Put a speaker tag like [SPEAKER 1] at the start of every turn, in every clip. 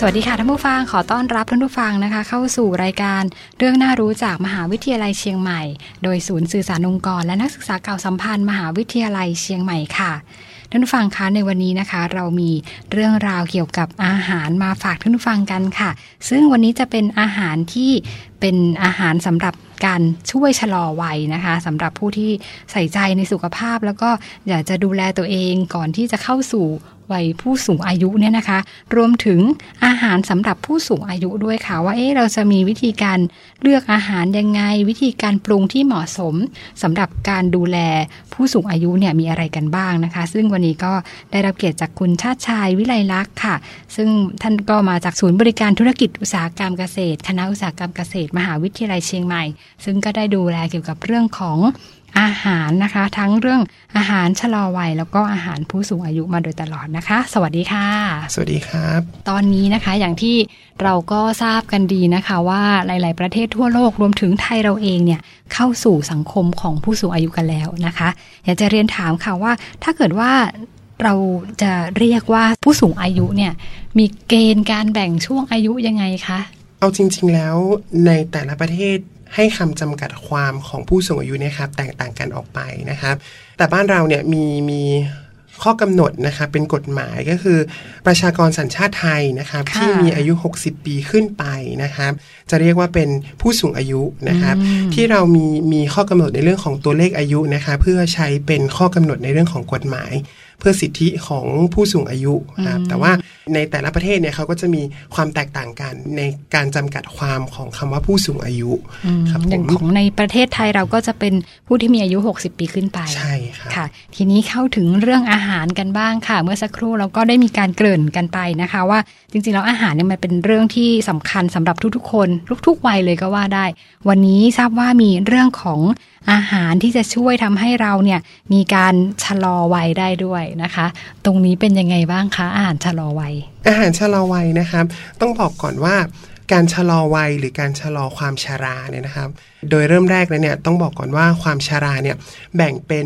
[SPEAKER 1] สวัสดีค่ะท่านผู้ฟังขอต้อนรับท่านผู้ฟังนะคะเข้าสู่รายการเรื่องน่ารู้จากมหาวิทยาลัยเชียงใหม่โดยศูนย์สื่อสารองค์กรและนักศึกษาเก่าสัมพันธ์มหาวิทยาลัยเชียงใหม่ค่ะท่านผู้ฟังคะในวันนี้นะคะเรามีเรื่องราวเกี่ยวกับอาหารมาฝากท่านผู้ฟังกันค่ะซึ่งวันนี้จะเป็นอาหารที่เป็นอาหารสำหรับการช่วยชะลอวัยนะคะสำหรับผู้ที่ใส่ใจในสุขภาพแล้วก็อยากจะดูแลตัวเองก่อนที่จะเข้าสู่วัยผู้สูงอายุเนี่ยนะคะรวมถึงอาหารสำหรับผู้สูงอายุด้วยค่ะว่าเราจะมีวิธีการเลือกอาหารยังไงวิธีการปรุงที่เหมาะสมสำหรับการดูแลผู้สูงอายุเนี่ยมีอะไรกันบ้างนะคะซึ่งวันนี้ก็ได้รับเกียรติจากคุณชาติชายวิไลลักษณ์ค่ะซึ่งท่านก็มาจากศูนย์บริการธุรกิจอุตสาหกรรมเกษตรคณะอุตสาหกรรมเกษตรมหาวิทยาลัยเชียงใหม่ซึ่งก็ได้ดูแลเกี่ยวกับเรื่องของอาหารนะคะทั้งเรื่องอาหารชะลอวัยแล้วก็อาหารผู้สูงอายุมาโดยตลอดนะคะสวัสดีค่ะ
[SPEAKER 2] สวัสดีครับ
[SPEAKER 1] ตอนนี้นะคะอย่างที่เราก็ทราบกันดีนะคะว่าหลายๆประเทศทั่วโลกรวมถึงไทยเราเองเนี่ยเข้าสู่สังคมของผู้สูงอายุกันแล้วนะคะอยากจะเรียนถามค่ะว่าถ้าเกิดว่าเราจะเรียกว่าผู้สูงอายุเนี่ยมีเกณฑ์การแบ่งช่วงอายุยังไงคะ
[SPEAKER 2] เอาจริงๆแล้วในแต่ละประเทศให้คำจำกัดความของผู้สูงอายุนะครับแตกต่างกันออกไปนะครับแต่บ้านเราเนี่ยมีข้อกำหนดนะครับเป็นกฎหมายก็คือประชากรสัญชาติไทยนะครับที่มีอายุ60ปีขึ้นไปนะครับจะเรียกว่าเป็นผู้สูงอายุนะครับที่เรามีข้อกำหนดในเรื่องของตัวเลขอายุนะคะเพื่อใช้เป็นข้อกำหนดในเรื่องของกฎหมายเพื่อสิทธิของผู้สูงอายุครับแต่ว่าในแต่ละประเทศเนี่ยเขาก็จะมีความแตกต่างกันในการจำกัดความของคำว่าผู้สูงอายุ
[SPEAKER 1] ครับอย่างของในประเทศไทยเราก็จะเป็นผู้ที่มีอายุ60ปีขึ้นไป
[SPEAKER 2] ใช่ครับ
[SPEAKER 1] ค่ะทีนี้เข้าถึงเรื่องอาหารกันบ้างค่ะเมื่อสักครู่เราก็ได้มีการเกริ่นกันไปนะคะว่าจริงๆแล้วอาหารเนี่ยมันเป็นเรื่องที่สำคัญสำหรับทุกๆคนทุกๆวัยเลยก็ว่าได้วันนี้ทราบว่ามีเรื่องของอาหารที่จะช่วยทำให้เราเนี่ยมีการชะลอวัยได้ด้วยนะคะตรงนี้เป็นยังไงบ้างคะอาหารชะลอวัย
[SPEAKER 2] อาหารชะลอวัยนะครับต้องบอกก่อนว่าการชะลอวัยหรือการชะลอความชราเนี่ยนะครับโดยเริ่มแรกแล้วเนี่ยต้องบอกก่อนว่าความชราเนี่ยแบ่งเป็น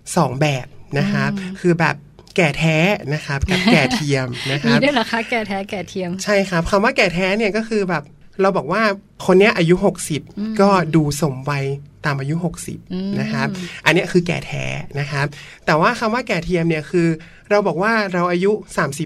[SPEAKER 2] 2แบบนะครับคือแบบแก่แท้นะครับกับแก่เทียมนะครับ
[SPEAKER 1] มีด้วยเหรอคะแก่แท้แก่เทียม
[SPEAKER 2] ใช่ครับคำว่าแก่แท้เนี่ยก็คือแบบเราบอกว่าคนนี้อายุ60ก็ดูสมวัยตามอายุ60นะครับอันนี้คือแก่แท้นะครับแต่ว่าคำว่าแก่เทียมเนี่ยคือเราบอกว่าเราอายุ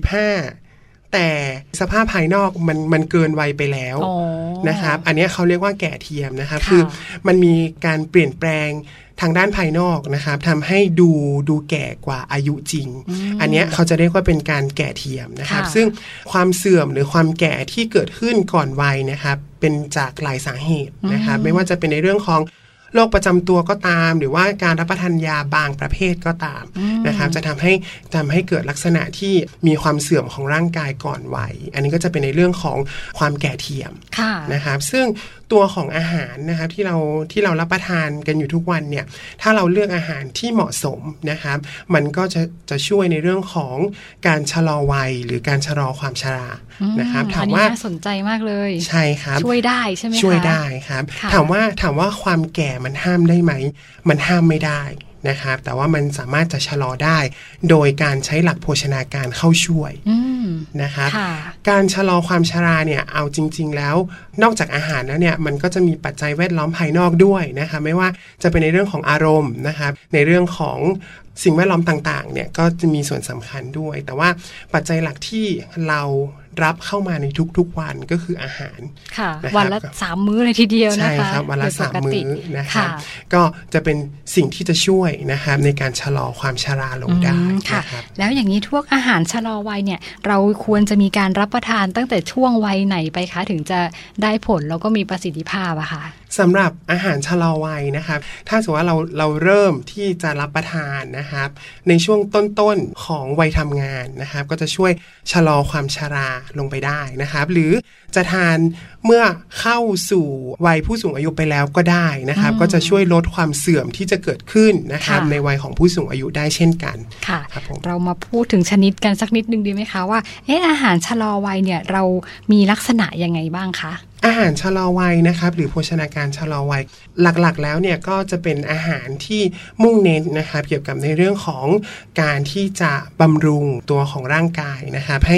[SPEAKER 2] 35แต่สภาพภายนอกมันเกินวัยไปแล้วนะครับอันนี้เขาเรียกว่าแก่เทียมนะครับคือมันมีการเปลี่ยนแปลงทางด้านภายนอกนะครับทำให้ดูแก่กว่าอายุจริงอันนี้เขาจะเรียกว่าเป็นการแก่เทียมนะครับซึ่งความเสื่อมหรือความแก่ที่เกิดขึ้นก่อนวัยนะครับเป็นจากหลายสาเหตุนะครับไม่ว่าจะเป็นในเรื่องของโรคประจำตัวก็ตามหรือว่าการรับประทานยาบางประเภทก็ตามนะครับจะทำให้เกิดลักษณะที่มีความเสื่อมของร่างกายก่อนวัยอันนี้ก็จะเป็นในเรื่องของความแก่เทียมนะครับซึ่งตัวของอาหารนะครับที่เรารับประทานกันอยู่ทุกวันเนี่ยถ้าเราเลือกอาหารที่เหมาะสมนะครับมันก็จะช่วยในเรื่องของการชะลอวัยหรือการชะลอความชรานะครับ
[SPEAKER 1] ถามว่าน่าสนใจมากเลย
[SPEAKER 2] ใช่ครับ
[SPEAKER 1] ช่วยได้ใช่ไหมคะ
[SPEAKER 2] ช่วยได้ครับถามว่าความแก่มันห้ามได้ไหมมันห้ามไม่ได้นะครับแต่ว่ามันสามารถจะชะลอได้โดยการใช้หลักโภชนาการเข้าช่วยนะครับการชะลอความชราเนี่ยเอาจริงๆแล้วนอกจากอาหารแล้วเนี่ยมันก็จะมีปัจจัยแวดล้อมภายนอกด้วยนะคะไม่ว่าจะเป็นในเรื่องของอารมณ์นะครับในเรื่องของสิ่งแวดล้อมต่างๆเนี่ยก็จะมีส่วนสำคัญด้วยแต่ว่าปัจจัยหลักที่เรารับเข้ามาในทุกๆวันก็คืออาหาร
[SPEAKER 1] ค่ะวันละ3มื้อเลยทีเดียวนะคะ
[SPEAKER 2] ใช่ครับวันละ3มื้อนะครับก็จะเป็นสิ่งที่จะช่วยนะครับในการชะลอความชราลงได้
[SPEAKER 1] นะครับแล้วอย่างนี้พวกอาหารชะลอวัยเนี่ยเราควรจะมีการรับประทานตั้งแต่ช่วงวัยไหนไปคะถึงจะได้ผลแล้วก็มีประสิทธิภาพอะค่ะ
[SPEAKER 2] สำหรับอาหารชะลอวัยนะครับถ้าสมมติว่าเราเริ่มที่จะรับประทานนะครับในช่วงต้นๆของวัยทำงานนะครับก็จะช่วยชะลอความชราลงไปได้นะครับหรือจะทานเมื่อเข้าสู่วัยผู้สูงอายุไปแล้วก็ได้นะครับก็จะช่วยลดความเสื่อมที่จะเกิดขึ้นนะครับในวัยของผู้สูงอายุได้เช่นกัน
[SPEAKER 1] ค่ะเรามาพูดถึงชนิดกันสักนิดนึงดีไหมคะว่าอาหารชะลอวัยเนี่ยเรามีลักษณะยังไงบ้างคะ
[SPEAKER 2] อาหารชะลอวัยนะครับหรือโภชนาการชะลอวัยหลักๆแล้วเนี่ยก็จะเป็นอาหารที่มุ่งเน้นนะครับเกี่ยวกับในเรื่องของการที่จะบำรุงตัวของร่างกายนะครับให้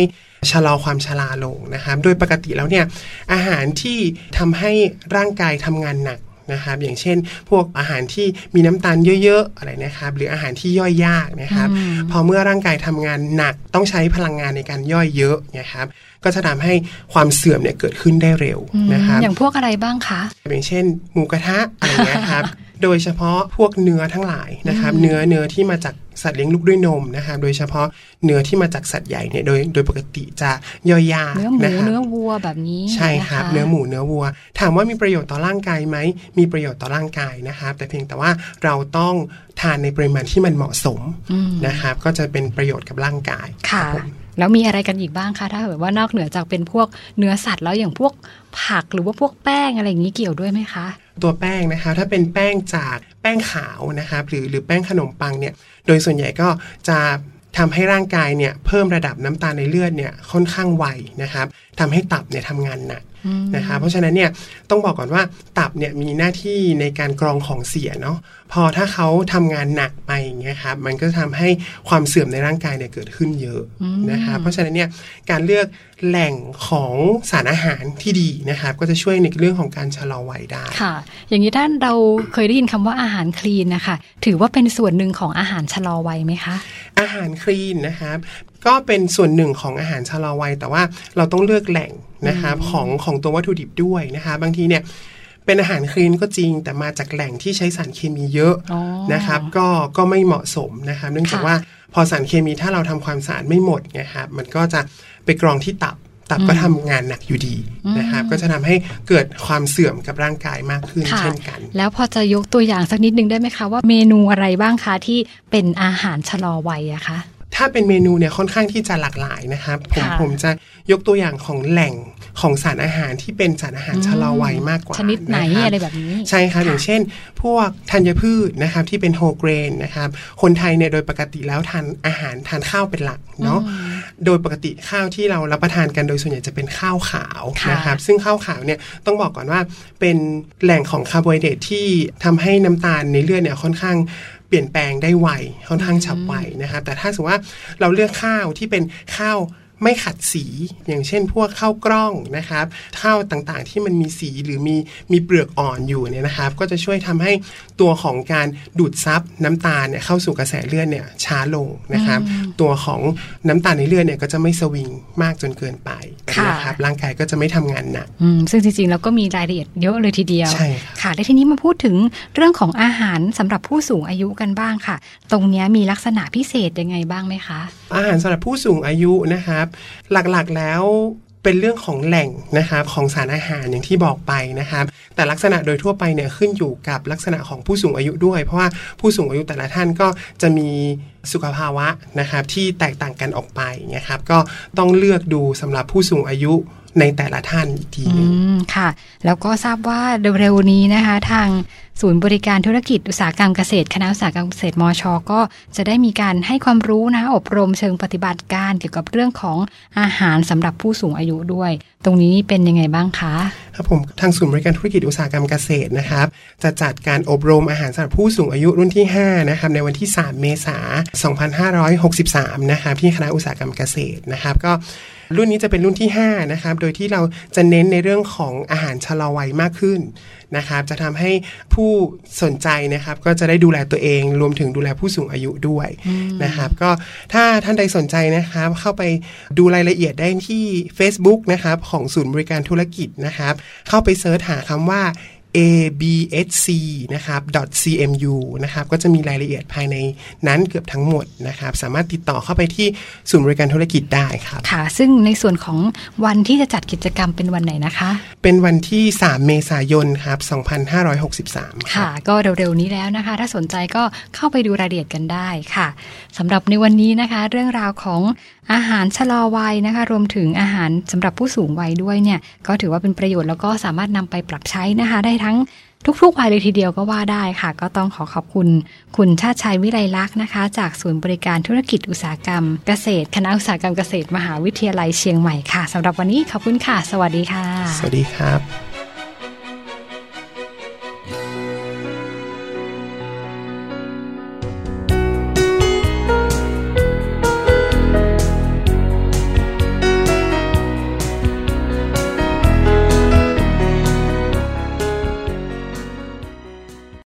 [SPEAKER 2] ชะลอความชราลงนะครับโดยปกติแล้วเนี่ยอาหารที่ทำให้ร่างกายทำงานหนักนะครับอย่างเช่นพวกอาหารที่มีน้ำตาลเยอะๆอะไรนะครับหรืออาหารที่ย่อยยากนะครับพอเมื่อร่างกายทำงานหนักต้องใช้พลังงานในการย่อยเยอะนะครับก็จะทำให้ความเสื่อมเนี่ยเกิดขึ้นได้เร็วนะครับ
[SPEAKER 1] อย่างพวกอะไรบ้างคะ
[SPEAKER 2] อย่างเช่นหมูกระทะอะไรเงี้ยครับ โดยเฉพาะพวกเนื้อทั้งหลายนะครับเนื้อที่มาจากสัตว์เลี้ยงลูกด้วยนมนะครับโดยเฉพาะเนื้อที่มาจากสัตว์ใหญ่เนี่ยโดยปกติจะย่อยยาก
[SPEAKER 1] เนื้อหมูเนื้อวัวแบบนี้
[SPEAKER 2] ใช่ครับเนื้อหมูเนื้อวัวถามว่ามีประโยชน์ต่อร่างกายไหมมีประโยชน์ต่อร่างกายนะครับแต่เพียงแต่ว่าเราต้องทานในปริมาณที่มันเหมาะสมนะครับก็จะเป็นประโยชน์กับร่างกาย
[SPEAKER 1] ค่ะแล้วมีอะไรกันอีกบ้างคะถ้าเกิดว่านอกเหนือจากเป็นพวกเนื้อสัตว์แล้วอย่างพวกผักหรือว่าพวกแป้งอะไรอย่างนี้เกี่ยวด้วยไหมคะ
[SPEAKER 2] ตัวแป้งนะคะถ้าเป็นแป้งจากแป้งขาวนะครับหรือแป้งขนมปังเนี่ยโดยส่วนใหญ่ก็จะทำให้ร่างกายเนี่ยเพิ่มระดับน้ำตาลในเลือดเนี่ยค่อนข้างไวนะครับทำให้ตับเนี่ยทำงานหนักนะคะเพราะฉะนั้นเนี่ยต้องบอกก่อนว่าตับเนี่ยมีหน้าที่ในการกรองของเสียเนาะพอถ้าเขาทำงานหนักไปอย่างเงี้ยครับมันก็ทำให้ความเสื่อมในร่างกายเนี่ยเกิดขึ้นเยอะนะคะเพราะฉะนั้นเนี่ยการเลือกแหล่งของสารอาหารที่ดีนะครับก็จะช่วยในเรื่องของการชะลอวัยได้
[SPEAKER 1] ค่ะอย่างนี้ท่านเราเคยได้ยินคำว่าอาหารคลีนนะคะถือว่าเป็นส่วนหนึ่งของอาหารชะลอวัยไหมคะ
[SPEAKER 2] อาหารคลีนนะครับก็เป็นส่วนหนึ่งของอาหารชะลอวัยแต่ว่าเราต้องเลือกแหล่งนะครับของตัววัตถุดิบด้วยนะคะบางทีเนี่ยเป็นอาหารคลีนก็จริงแต่มาจากแหล่งที่ใช้สารเคมีเยอะนะครับก็ไม่เหมาะสมนะครับเนื่องจากว่าพอสารเคมีถ้าเราทำความสะอาดไม่หมดนะครับมันก็จะไปกรองที่ตับก็ทำงานหนักอยู่ดีนะครับก็จะทำให้เกิดความเสื่อมกับร่างกายมากขึ้นเช่นกัน
[SPEAKER 1] แล้วพอจะยกตัวอย่างสักนิดนึงได้ไหมคะว่าเมนูอะไรบ้างคะที่เป็นอาหารชะลอวัยอะคะ
[SPEAKER 2] ถ้าเป็นเมนูเนี่ยค่อนข้างที่จะหลากหลายนะครับผมจะยกตัวอย่างของแหล่งของสารอาหารที่เป็นสารอาหารชะลอวัยมากกว่า
[SPEAKER 1] ชนิดไหนอะไรแบบนี้
[SPEAKER 2] ใช่ครับอย่างเช่นพวกธัญพืชนะครับที่เป็นโฮเกรนนะครับคนไทยเนี่ยโดยปกติแล้วทานข้าวเป็นหลักเนาะโดยปกติข้าวที่เรารับประทานกันโดยส่วนใหญ่จะเป็นข้าวขาวนะครับซึ่งข้าวขาวเนี่ยต้องบอกก่อนว่าเป็นแหล่งของคาร์โบไฮเดรตที่ทำให้น้ำตาลในเลือดเนี่ยค่อนข้างเปลี่ยนแปลงได้ไวค่อนข้างฉับไวนะครับแต่ถ้าสมมติว่าเราเลือกข้าวที่เป็นข้าวไม่ขัดสีอย่างเช่นพวกข้าวกล้องนะครับข้าวต่างๆที่มันมีสีหรือมีเปลือกอ่อนอยู่เนี่ยนะครับก็จะช่วยทำให้ตัวของการดูดซับน้ำตาลเนี่ยเข้าสู่กระแสเลือดเนี่ยช้าลงนะครับตัวของน้ำตาลในเลือดเนี่ยก็จะไม่สวิงมากจนเกินไปนะครับร่างกายก็จะไม่ทำงานหนัก
[SPEAKER 1] ซึ่งจริงๆแล้วก็มีรายละเอียดเยอะเลยทีเดียว
[SPEAKER 2] ใช่
[SPEAKER 1] ค่ะและทีนี้มาพูดถึงเรื่องของอาหารสำหรับผู้สูงอายุกันบ้างค่ะตรงนี้มีลักษณะพิเศษยังไงบ้างไหมคะ
[SPEAKER 2] อาหารสำหรับผู้สูงอายุนะครับหลักๆแล้วเป็นเรื่องของแหล่งนะครับของสารอาหารอย่างที่บอกไปนะครับแต่ลักษณะโดยทั่วไปเนี่ยขึ้นอยู่กับลักษณะของผู้สูงอายุด้วยเพราะว่าผู้สูงอายุแต่ละท่านก็จะมีสุขภาวะนะครับที่แตกต่างกันออกไปนะครับก็ต้องเลือกดูสำหรับผู้สูงอายุในแต่ละท่านอีกทีนึง
[SPEAKER 1] ค่ะแล้วก็ทราบว่าเร็วๆนี้นะคะทางศูนย์บริการธุรกิจอุตสาหกรรมเกษตรคณะอุตสาหกรรมเกษตรมช.ก็จะได้มีการให้ความรู้นะคะอบรมเชิงปฏิบัติการเกี่ยวกับเรื่องของอาหารสำหรับผู้สูงอายุด้วยตรงนี้เป็นยังไงบ้างคะ
[SPEAKER 2] ครับผมทางศูนย์บริการธุรกิจอุตสาหกรรมเกษตรนะครับจะจัดการอบรมอาหารสำหรับผู้สูงอายุรุ่นที่5นะครับในวันที่3เมษายน2563นะครับที่คณะอุตสาหกรรมเกษตรนะครับก็รุ่นนี้จะเป็นรุ่นที่5นะครับโดยที่เราจะเน้นในเรื่องของอาหารชะลอวัยมากขึ้นนะครับจะทำให้ผู้สนใจนะครับก็จะได้ดูแลตัวเองรวมถึงดูแลผู้สูงอายุด้วยนะครับก็ถ้าท่านใดสนใจนะครับเข้าไปดูรายละเอียดได้ที่ Facebook นะครับของศูนย์บริการธุรกิจนะครับเข้าไปเสิร์ชหาคำว่าabsc นะครับ .cmu นะครับก็จะมีรายละเอียดภายในนั้นเกือบทั้งหมดนะครับสามารถติดต่อเข้าไปที่ศูนย์บริการธุรกิจได้ครับ
[SPEAKER 1] ค่ะซึ่งในส่วนของวันที่จะจัดกิจกรรมเป็นวันไหนนะคะ
[SPEAKER 2] เป็นวันที่3เมษายนครับ2563
[SPEAKER 1] ค่ะก็เร็วๆนี้แล้วนะคะถ้าสนใจก็เข้าไปดูรายละเอียดกันได้ค่ะสำหรับในวันนี้นะคะเรื่องราวของอาหารชะลอวัยนะคะรวมถึงอาหารสำหรับผู้สูงวัยด้วยเนี่ยก็ถือว่าเป็นประโยชน์แล้วก็สามารถนำไปปรับใช้นะคะได้ทั้งทุกๆวัยเลยทีเดียวก็ว่าได้ค่ะก็ต้องขอบคุณคุณชาติชัยวิไลลักษณ์นะคะจากศูนย์บริการธุรกิจอุตสาหกรรมเกษตรคณะอุตสาหกรรมเกษตรมหาวิทยาลัยเชียงใหม่ค่ะสำหรับวันนี้ขอบคุณค่ะสวัสดีค่ะ
[SPEAKER 2] สวัสดีครับ